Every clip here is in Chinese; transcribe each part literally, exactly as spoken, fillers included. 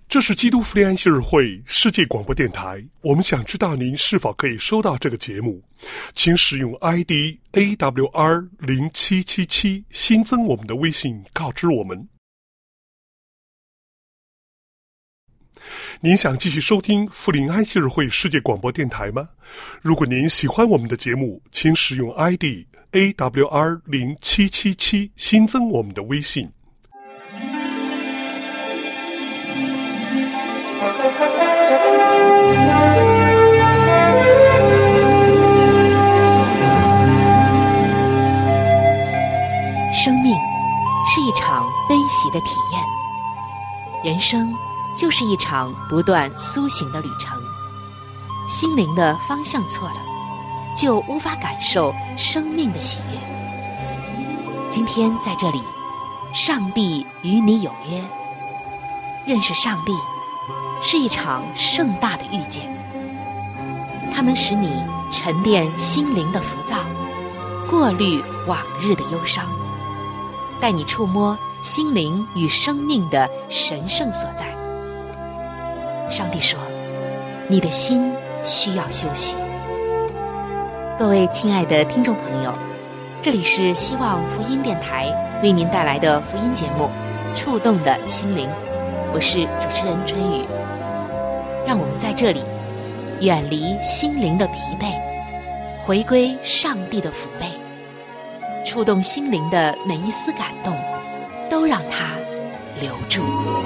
这是基督福音安息日会世界广播电台，我们想知道您是否可以收到这个节目，请使用 I D A W R 零七七七 新增我们的微信告知我们。您想继续收听福林安息日会世界广播电台吗？如果您喜欢我们的节目，请使用 I D A W R 零七七七 新增我们的微信。 生命是一场悲喜的体验，人生就是一场不断苏醒的旅程。心灵的方向错了，就无法感受生命的喜悦。今天在这里，上帝与你有约。认识上帝是一场盛大的遇见，它能使你沉淀心灵的浮躁，过滤往日的忧伤，带你触摸心灵与生命的神圣所在。上帝说，你的心需要休息。各位亲爱的听众朋友，这里是希望福音电台为您带来的福音节目《触动的心灵》，我是主持人春雨。让我们在这里远离心灵的疲惫，回归上帝的抚慰，触动心灵的每一丝感动，都让它留住。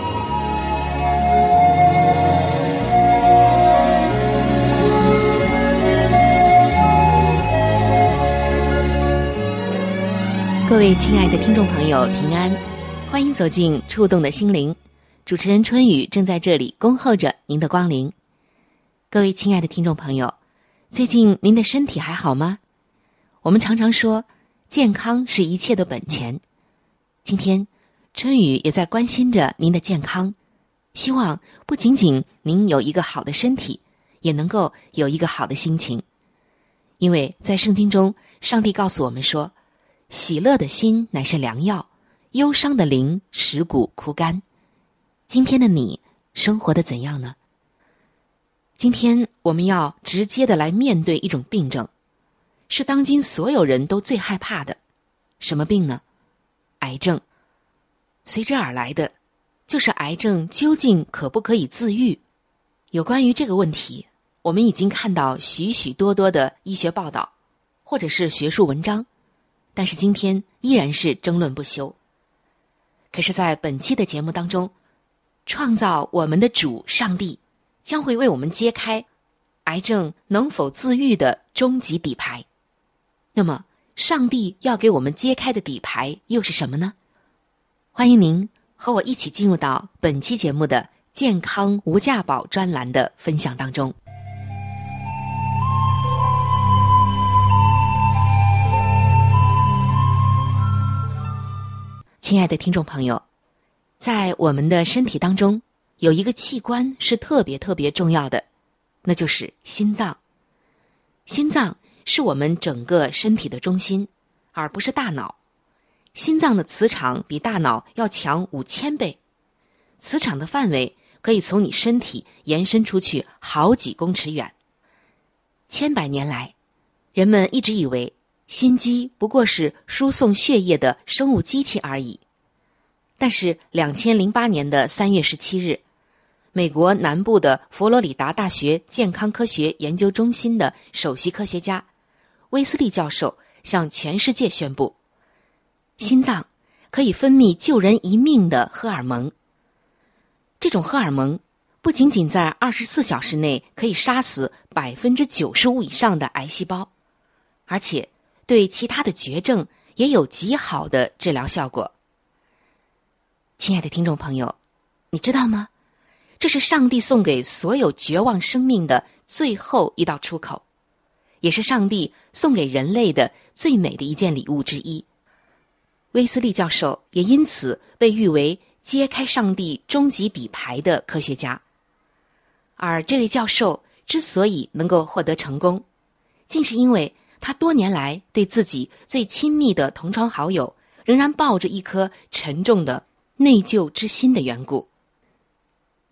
各位亲爱的听众朋友，平安，欢迎走进触动的心灵。主持人春雨正在这里恭候着您的光临。各位亲爱的听众朋友，最近您的身体还好吗？我们常常说，健康是一切的本钱。今天，春雨也在关心着您的健康，希望不仅仅您有一个好的身体，也能够有一个好的心情。因为在圣经中，上帝告诉我们说，喜乐的心乃是良药，忧伤的灵使骨枯干。今天的你生活得怎样呢？今天我们要直接的来面对一种病症，是当今所有人都最害怕的。什么病呢？癌症。随之而来的就是癌症究竟可不可以自愈？有关于这个问题，我们已经看到许许多多的医学报道或者是学术文章，但是今天依然是争论不休。可是在本期的节目当中，创造我们的主上帝将会为我们揭开癌症能否自愈的终极底牌。那么上帝要给我们揭开的底牌又是什么呢？欢迎您和我一起进入到本期节目的健康无价宝专栏的分享当中。亲爱的听众朋友，在我们的身体当中有一个器官是特别特别重要的，那就是心脏。心脏是我们整个身体的中心，而不是大脑。心脏的磁场比大脑要强五千倍，磁场的范围可以从你身体延伸出去好几公尺远。千百年来，人们一直以为心肌不过是输送血液的生物机器而已。但是两千零八年的三月十七日，美国南部的佛罗里达大学健康科学研究中心的首席科学家威斯利教授向全世界宣布，心脏可以分泌救人一命的荷尔蒙。这种荷尔蒙不仅仅在二十四小时内可以杀死百分之九十五以上的癌细胞，而且对其他的绝症也有极好的治疗效果。亲爱的听众朋友，你知道吗？这是上帝送给所有绝望生命的最后一道出口，也是上帝送给人类的最美的一件礼物之一。威斯利教授也因此被誉为揭开上帝终极底牌的科学家。而这位教授之所以能够获得成功，竟是因为他多年来对自己最亲密的同窗好友仍然抱着一颗沉重的内疚之心的缘故。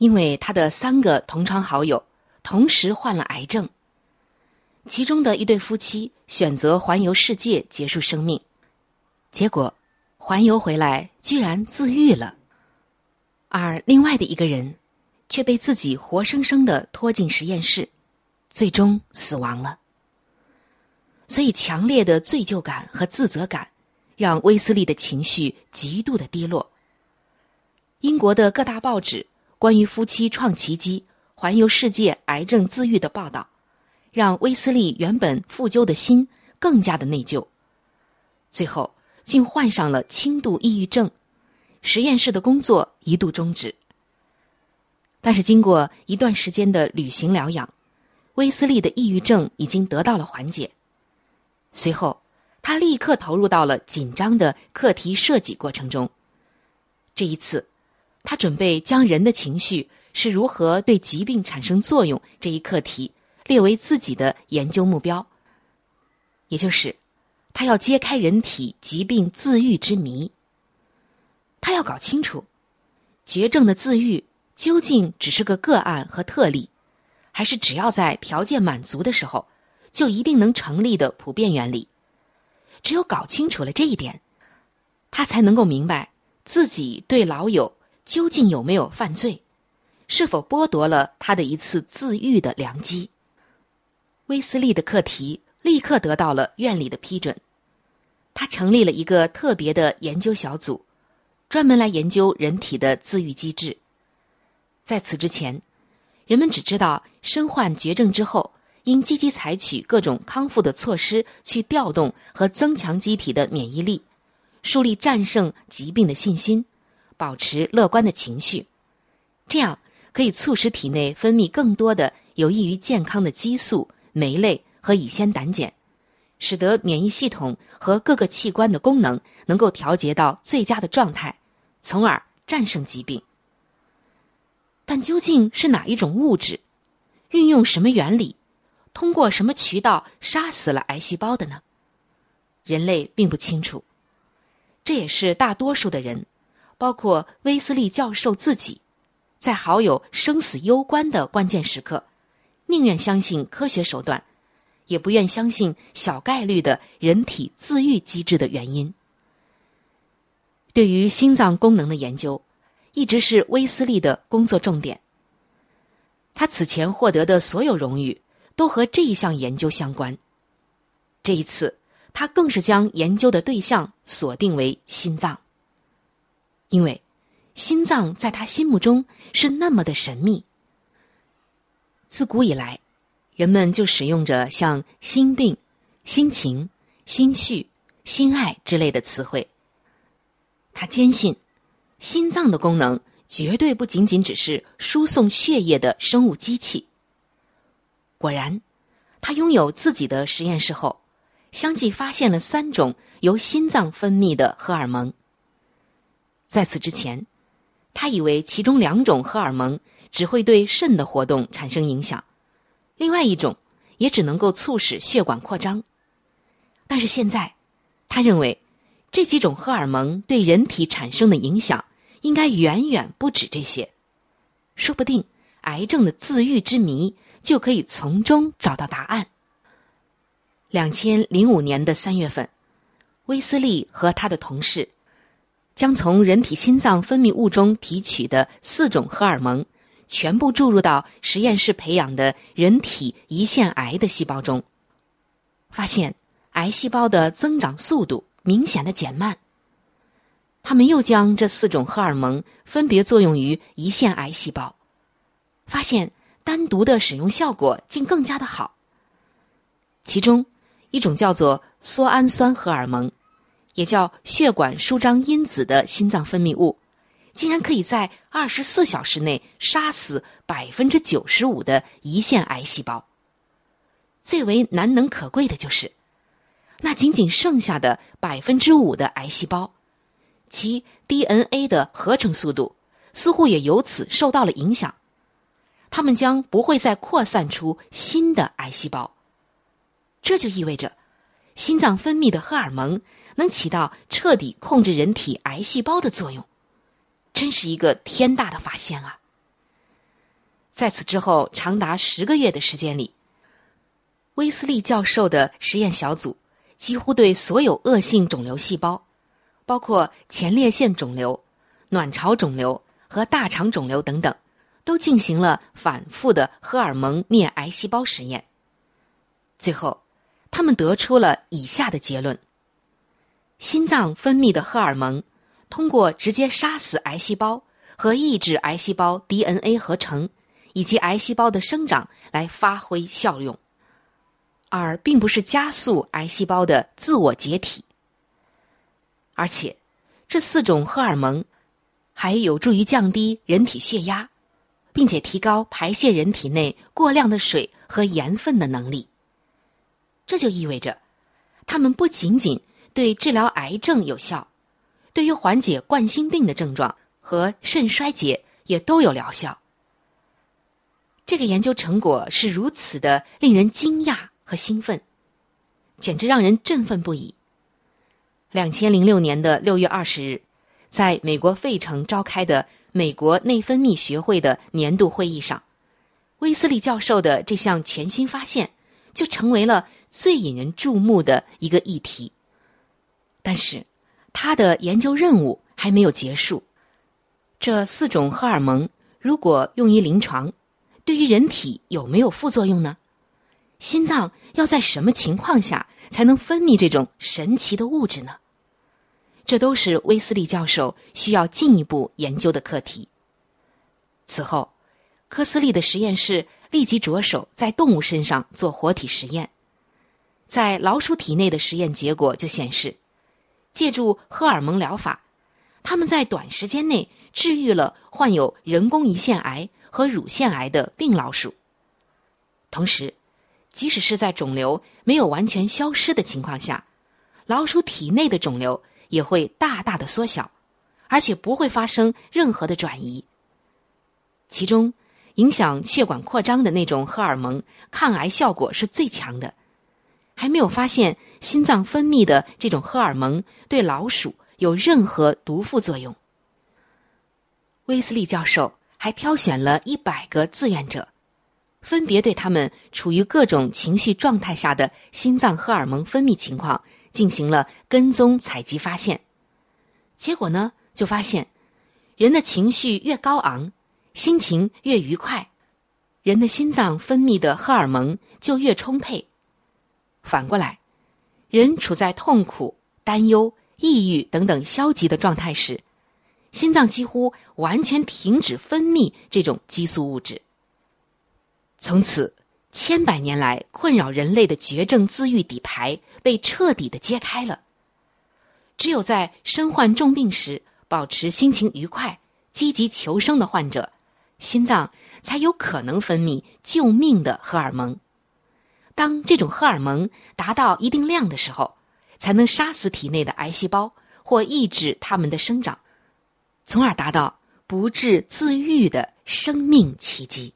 因为他的三个同窗好友同时患了癌症，其中的一对夫妻选择环游世界结束生命，结果环游回来居然自愈了，而另外的一个人却被自己活生生地拖进实验室，最终死亡了。所以强烈的罪疚感和自责感让威斯利的情绪极度的低落。英国的各大报纸关于夫妻创奇迹、环游世界癌症自愈的报道，让威斯利原本负疚的心更加的内疚，最后竟患上了轻度抑郁症，实验室的工作一度终止。但是经过一段时间的旅行疗养，威斯利的抑郁症已经得到了缓解。随后他立刻投入到了紧张的课题设计过程中。这一次他准备将人的情绪是如何对疾病产生作用这一课题列为自己的研究目标，也就是他要揭开人体疾病自愈之谜。他要搞清楚绝症的自愈究竟只是个个案和特例，还是只要在条件满足的时候就一定能成立的普遍原理。只有搞清楚了这一点，他才能够明白自己对老友究竟有没有犯罪，是否剥夺了他的一次自愈的良机。威斯利的课题立刻得到了院里的批准，他成立了一个特别的研究小组，专门来研究人体的自愈机制。在此之前，人们只知道身患绝症之后应积极采取各种康复的措施去调动和增强机体的免疫力，树立战胜疾病的信心，保持乐观的情绪，这样可以促使体内分泌更多的有益于健康的激素、酶类和乙酰胆碱，使得免疫系统和各个器官的功能能够调节到最佳的状态，从而战胜疾病。但究竟是哪一种物质，运用什么原理，通过什么渠道杀死了癌细胞的呢？人类并不清楚。这也是大多数的人，包括威斯利教授自己，在好友生死攸关的关键时刻，宁愿相信科学手段，也不愿相信小概率的人体自愈机制的原因。对于心脏功能的研究，一直是威斯利的工作重点。他此前获得的所有荣誉都和这一项研究相关。这一次，他更是将研究的对象锁定为心脏，因为心脏在他心目中是那么的神秘。自古以来，人们就使用着像心病、心情、心绪、心爱之类的词汇。他坚信心脏的功能绝对不仅仅只是输送血液的生物机器。果然，他拥有自己的实验室后，相继发现了三种由心脏分泌的荷尔蒙。在此之前，他以为其中两种荷尔蒙只会对肾的活动产生影响，另外一种也只能够促使血管扩张。但是现在，他认为这几种荷尔蒙对人体产生的影响应该远远不止这些，说不定癌症的自愈之谜就可以从中找到答案。两千零五年的三月份，威斯利和他的同事将从人体心脏分泌物中提取的四种荷尔蒙全部注入到实验室培养的人体胰腺癌的细胞中，发现癌细胞的增长速度明显的减慢。他们又将这四种荷尔蒙分别作用于胰腺癌细胞，发现单独的使用效果竟更加的好。其中一种叫做缩氨酸荷尔蒙，也叫血管舒张因子的心脏分泌物，竟然可以在二十四小时内杀死百分之九十五的胰腺癌细胞。最为难能可贵的就是，那仅仅剩下的百分之五的癌细胞，其 D N A 的合成速度似乎也由此受到了影响，它们将不会再扩散出新的癌细胞。这就意味着心脏分泌的荷尔蒙能起到彻底控制人体癌细胞的作用，真是一个天大的发现啊！ 在此之后长达十个月的时间里，威斯利教授的实验小组几乎对所有恶性肿瘤细胞，包括前列腺肿瘤、卵巢肿瘤和大肠肿瘤等等，都进行了反复的荷尔蒙灭癌细胞实验。最后，他们得出了以下的结论：心脏分泌的荷尔蒙通过直接杀死癌细胞和抑制癌细胞 D N A 合成以及癌细胞的生长来发挥效用，而并不是加速癌细胞的自我解体。而且，这四种荷尔蒙还有助于降低人体血压，并且提高排泄人体内过量的水和盐分的能力。这就意味着，它们不仅仅对治疗癌症有效，对于缓解冠心病的症状和肾衰竭也都有疗效。这个研究成果是如此的令人惊讶和兴奋，简直让人振奋不已。两千零六年的六月二十日，在美国费城召开的美国内分泌学会的年度会议上，威斯利教授的这项全新发现就成为了最引人注目的一个议题。但是，他的研究任务还没有结束。这四种荷尔蒙如果用于临床，对于人体有没有副作用呢？心脏要在什么情况下才能分泌这种神奇的物质呢？这都是威斯利教授需要进一步研究的课题。此后，科斯利的实验室立即着手在动物身上做活体实验。在老鼠体内的实验结果就显示，借助荷尔蒙疗法，他们在短时间内治愈了患有人工胰腺癌和乳腺癌的病老鼠。同时，即使是在肿瘤没有完全消失的情况下，老鼠体内的肿瘤也会大大的缩小，而且不会发生任何的转移。其中，影响血管扩张的那种荷尔蒙抗癌效果是最强的，还没有发现心脏分泌的这种荷尔蒙对老鼠有任何毒副作用。威斯利教授还挑选了一百个志愿者，分别对他们处于各种情绪状态下的心脏荷尔蒙分泌情况进行了跟踪采集发现。结果呢，就发现人的情绪越高昂，心情越愉快，人的心脏分泌的荷尔蒙就越充沛。反过来，人处在痛苦、担忧、抑郁等等消极的状态时，心脏几乎完全停止分泌这种激素物质。从此，千百年来困扰人类的绝症自愈底牌被彻底的揭开了。只有在身患重病时保持心情愉快、积极求生的患者，心脏才有可能分泌救命的荷尔蒙。当这种荷尔蒙达到一定量的时候，才能杀死体内的癌细胞或抑制它们的生长，从而达到不治自愈的生命奇迹。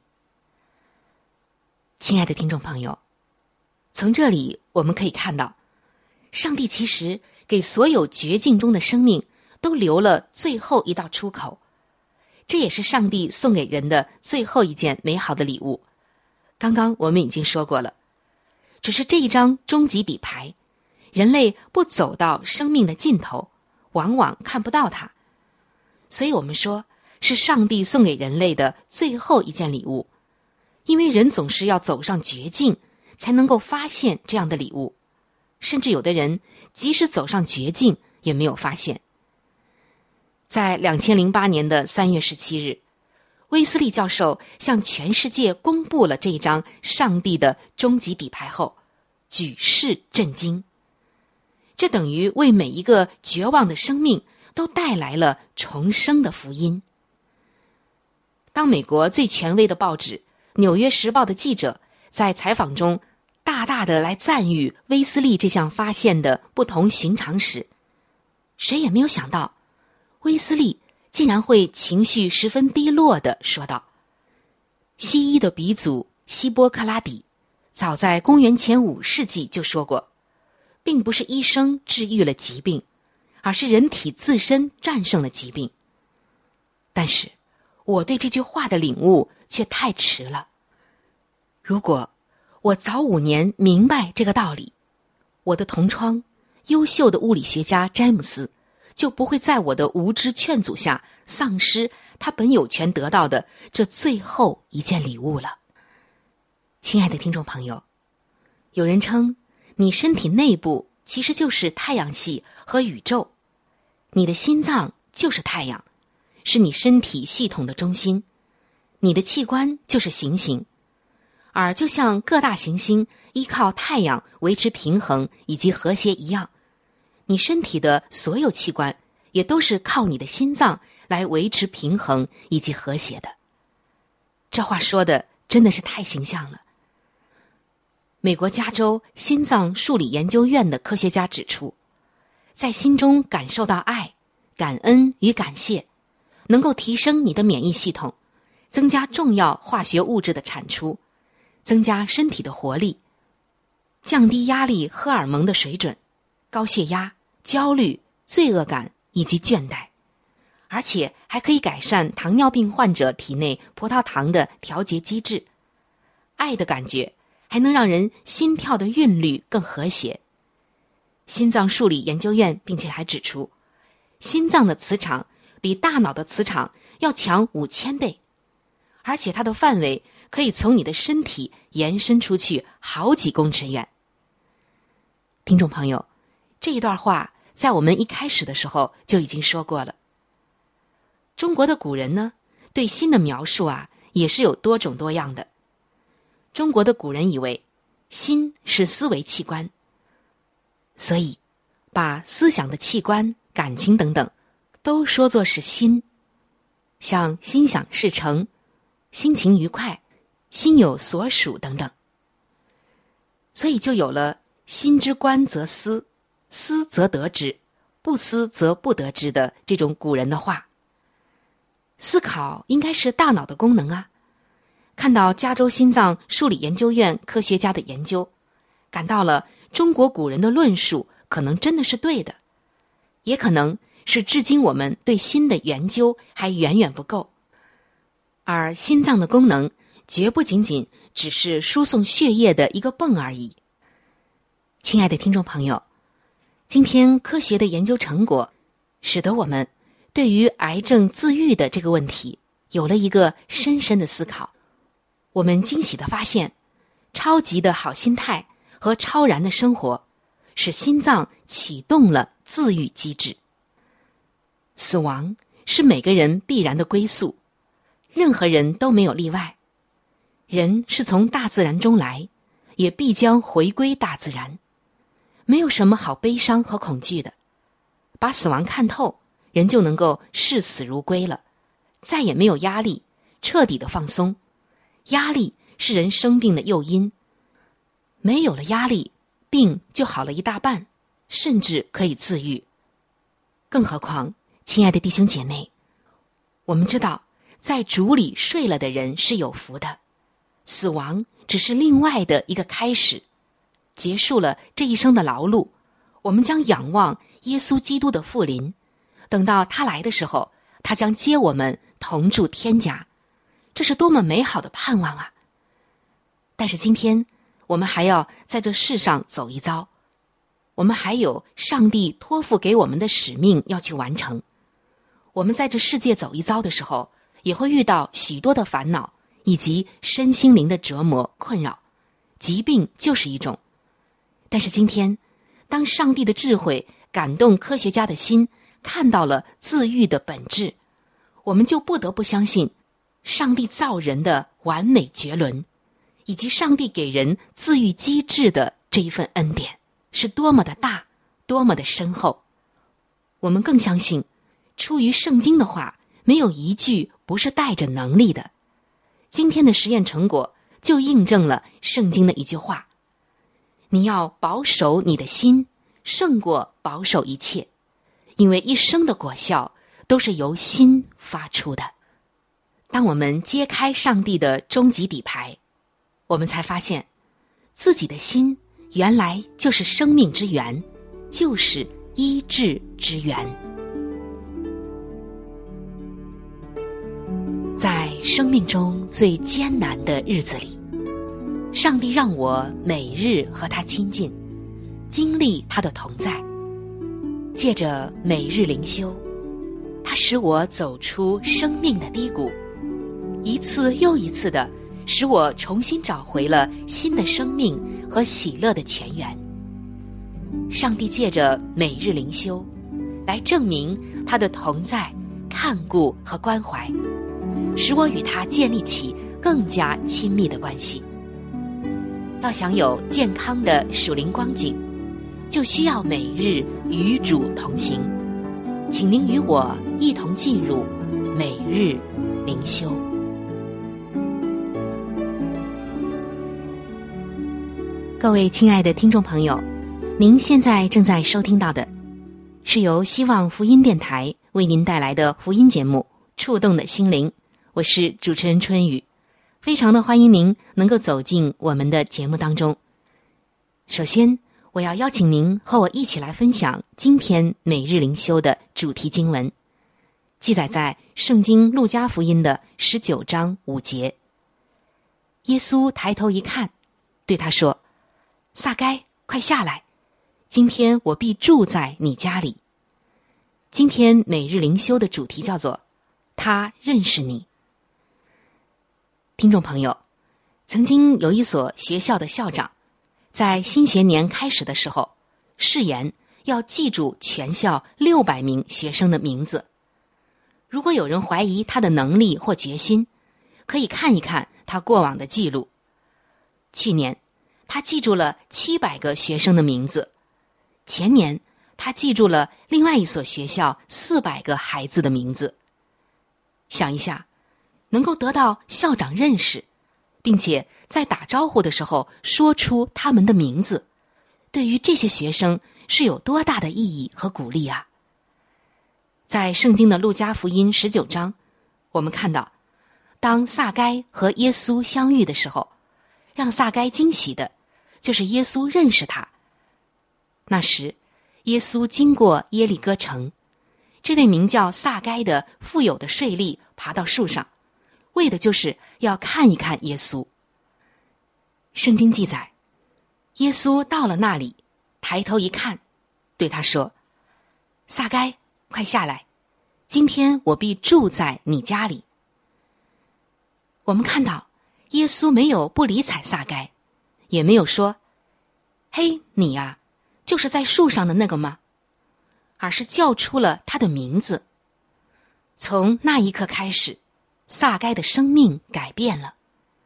亲爱的听众朋友，从这里我们可以看到，上帝其实给所有绝境中的生命都留了最后一道出口，这也是上帝送给人的最后一件美好的礼物。刚刚我们已经说过了，只是这一张终极底牌，人类不走到生命的尽头，往往看不到它。所以我们说，是上帝送给人类的最后一件礼物。因为人总是要走上绝境，才能够发现这样的礼物。甚至有的人，即使走上绝境，也没有发现。在两千零八年的三月十七日，威斯利教授向全世界公布了这一张上帝的终极底牌后，举世震惊。这等于为每一个绝望的生命都带来了重生的福音。当美国最权威的报纸《纽约时报》的记者在采访中大大的来赞誉威斯利这项发现的不同寻常时，谁也没有想到，威斯利竟然会情绪十分低落地说道：西医的鼻祖希波克拉底早在公元前五世纪就说过，并不是医生治愈了疾病，而是人体自身战胜了疾病。但是我对这句话的领悟却太迟了。如果我早五年明白这个道理，我的同窗优秀的物理学家詹姆斯就不会在我的无知劝阻下丧失他本有权得到的这最后一件礼物了。亲爱的听众朋友，有人称你身体内部其实就是太阳系和宇宙，你的心脏就是太阳，是你身体系统的中心，你的器官就是行星，而就像各大行星依靠太阳维持平衡以及和谐一样，你身体的所有器官也都是靠你的心脏来维持平衡以及和谐的。这话说的真的是太形象了。美国加州心脏数理研究院的科学家指出，在心中感受到爱、感恩与感谢，能够提升你的免疫系统，增加重要化学物质的产出，增加身体的活力，降低压力荷尔蒙的水准、高血压、焦虑、罪恶感以及倦怠，而且还可以改善糖尿病患者体内葡萄糖的调节机制。爱的感觉还能让人心跳的韵律更和谐。心脏数理研究院并且还指出，心脏的磁场比大脑的磁场要强五千倍，而且它的范围可以从你的身体延伸出去好几公尺远。听众朋友，这一段话在我们一开始的时候就已经说过了。中国的古人呢，对心的描述啊，也是有多种多样的。中国的古人以为心是思维器官，所以把思想的器官、感情等等都说作是心，像心想事成、心情愉快、心有所属等等。所以就有了心之官则思，思则得之，不思则不得之的这种古人的话。思考应该是大脑的功能啊。看到加州心脏数理研究院科学家的研究，感到了中国古人的论述可能真的是对的，也可能是至今我们对心的研究还远远不够。而心脏的功能绝不仅仅只是输送血液的一个泵而已。亲爱的听众朋友，今天科学的研究成果使得我们对于癌症自愈的这个问题有了一个深深的思考。我们惊喜地发现，超级的好心态和超然的生活使心脏启动了自愈机制。死亡是每个人必然的归宿，任何人都没有例外。人是从大自然中来，也必将回归大自然，没有什么好悲伤和恐惧的。把死亡看透，人就能够视死如归了，再也没有压力，彻底的放松。压力是人生病的诱因，没有了压力，病就好了一大半，甚至可以自愈。更何况，亲爱的弟兄姐妹，我们知道在主里睡了的人是有福的，死亡只是另外的一个开始，结束了这一生的劳碌，我们将仰望耶稣基督的复临，等到他来的时候，他将接我们同住天家，这是多么美好的盼望啊！但是今天我们还要在这世上走一遭，我们还有上帝托付给我们的使命要去完成。我们在这世界走一遭的时候，也会遇到许多的烦恼以及身心灵的折磨困扰，疾病就是一种。但是今天，当上帝的智慧感动科学家的心，看到了自愈的本质，我们就不得不相信上帝造人的完美绝伦，以及上帝给人自愈机制的这一份恩典是多么的大，多么的深厚。我们更相信出于圣经的话，没有一句不是带着能力的。今天的实验成果就印证了圣经的一句话：你要保守你的心，胜过保守一切，因为一生的果效都是由心发出的。当我们揭开上帝的终极底牌，我们才发现自己的心原来就是生命之源，就是医治之源。 生命中最艰难的日子里，上帝让我每日和他亲近，经历他的同在。借着每日灵修，他使我走出生命的低谷，一次又一次的使我重新找回了新的生命和喜乐的泉源。上帝借着每日灵修来证明他的同在、看顾和关怀，使我与他建立起更加亲密的关系。要享有健康的属灵光景，就需要每日与主同行。请您与我一同进入每日灵修。各位亲爱的听众朋友，您现在正在收听到的是由希望福音电台为您带来的福音节目《触动的心灵》，我是主持人春雨，非常的欢迎您能够走进我们的节目当中。首先，我要邀请您和我一起来分享今天每日灵修的主题经文，记载在圣经路加福音的十九章五节。耶稣抬头一看，对他说：撒该，快下来，今天我必住在你家里。今天每日灵修的主题叫做他认识你。听众朋友，曾经有一所学校的校长在新学年开始的时候誓言要记住全校六百名学生的名字。如果有人怀疑他的能力或决心，可以看一看他过往的记录。去年他记住了七百个学生的名字，前年他记住了另外一所学校四百个孩子的名字。想一下，能够得到校长认识，并且在打招呼的时候说出他们的名字，对于这些学生是有多大的意义和鼓励啊！在圣经的路加福音十九章，我们看到，当撒该和耶稣相遇的时候，让撒该惊喜的就是耶稣认识他。那时，耶稣经过耶利哥城，这位名叫撒该的富有的税吏爬到树上，为的就是要看一看耶稣。圣经记载，耶稣到了那里，抬头一看，对他说：撒该，快下来，今天我必住在你家里。我们看到耶稣没有不理睬撒该，也没有说：嘿，你呀，就是在树上的那个吗？而是叫出了他的名字。从那一刻开始，撒该的生命改变了。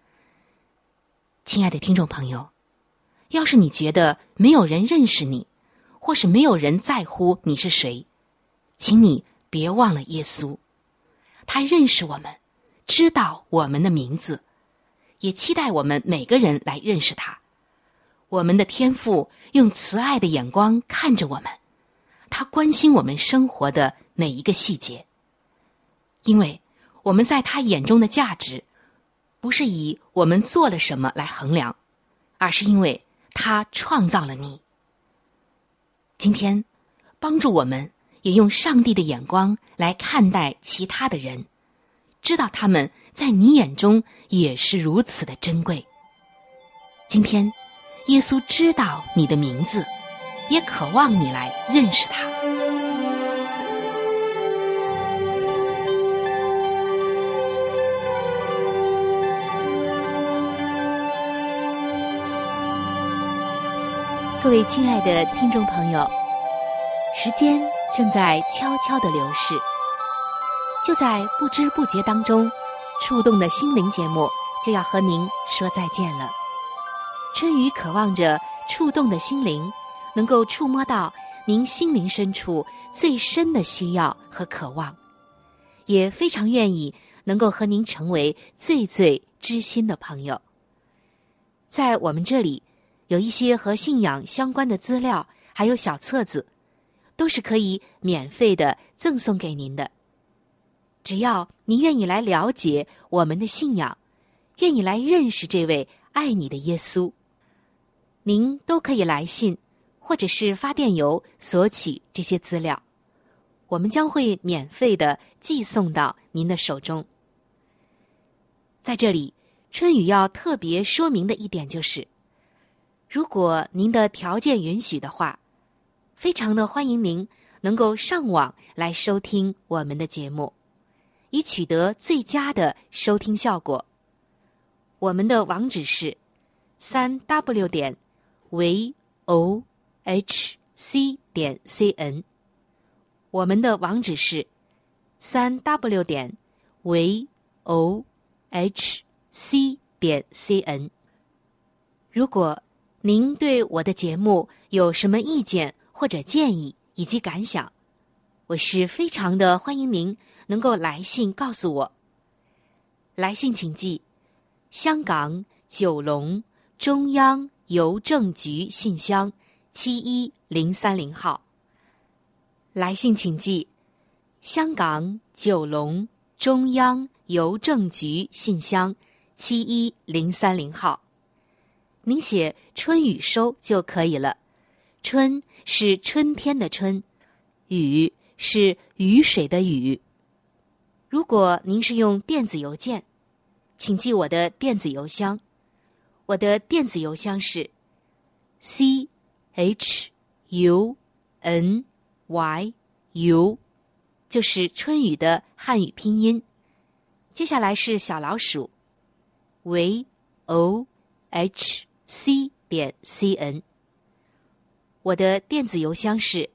亲爱的听众朋友，要是你觉得没有人认识你，或是没有人在乎你是谁，请你别忘了耶稣。他认识我们，知道我们的名字，也期待我们每个人来认识他。我们的天父用慈爱的眼光看着我们，他关心我们生活的每一个细节，因为我们在他眼中的价值不是以我们做了什么来衡量，而是因为他创造了你。今天帮助我们也用上帝的眼光来看待其他的人，知道他们在你眼中也是如此的珍贵。今天耶稣知道你的名字，也渴望你来认识他。各位亲爱的听众朋友，时间正在悄悄地流逝，就在不知不觉当中，触动的心灵节目就要和您说再见了。春雨渴望着触动的心灵能够触摸到您心灵深处最深的需要和渴望，也非常愿意能够和您成为最最知心的朋友。在我们这里有一些和信仰相关的资料，还有小册子，都是可以免费的赠送给您的。只要您愿意来了解我们的信仰，愿意来认识这位爱你的耶稣，您都可以来信或者是发电邮索取这些资料，我们将会免费的寄送到您的手中。 在这里，春雨要特别说明的一点就是，如果您的条件允许的话，非常的欢迎您能够上网来收听我们的节目，以取得最佳的收听效果。我们的网址是三 w 点 v o h c 点 c n， 我们的网址是三 w 点 v o h c 点 c n。 如果您对我的节目有什么意见或者建议以及感想，我是非常的欢迎您能够来信告诉我。来信请寄香港九龙中央邮政局信箱七一零三零号。来信请寄香港九龙中央邮政局信箱七一零三零号。您写春雨收就可以了。春是春天的春，雨是雨水的雨。如果您是用电子邮件，请记我的电子邮箱。我的电子邮箱是 c h u n y u， 就是春雨的汉语拼音。接下来是小老鼠 v o h c 点 c n。 我的电子邮箱是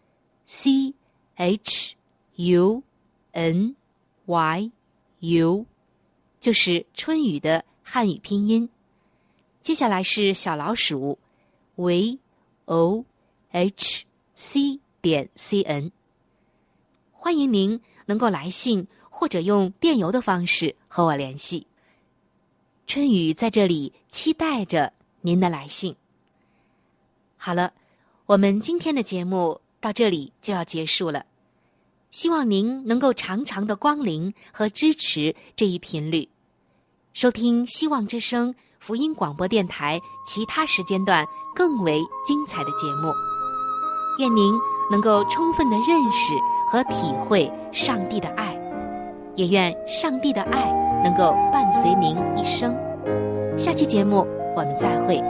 c h u n y u， 就是春雨的汉语拼音。接下来是小老鼠 v o h c 点 c n。 欢迎您能够来信或者用电邮的方式和我联系。春雨在这里期待着您的来信。好了，我们今天的节目到这里就要结束了。希望您能够常常的光临和支持这一频率，收听希望之声福音广播电台其他时间段更为精彩的节目。愿您能够充分的认识和体会上帝的爱，也愿上帝的爱能够伴随您一生。下期节目我们再会。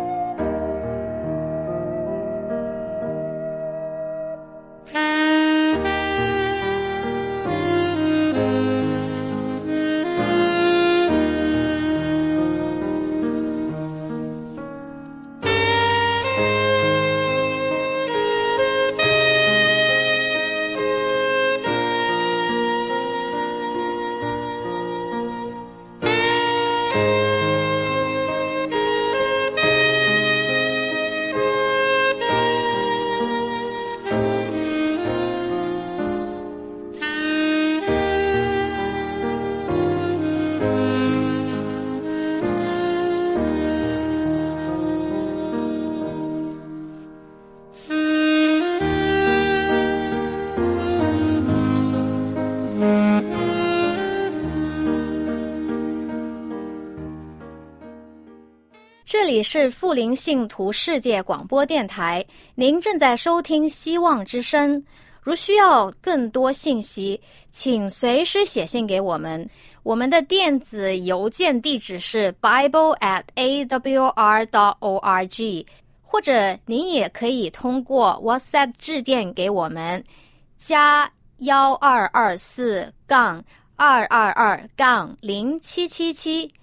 这里是富林信徒世界广播电台，您正在收听希望之声。如需要更多信息，请随时写信给我们。我们的电子邮件地址是 bible at a w r dot org， 或者您也可以通过 WhatsApp 致电给我们，加幺二二四杠二二二杠零七七七。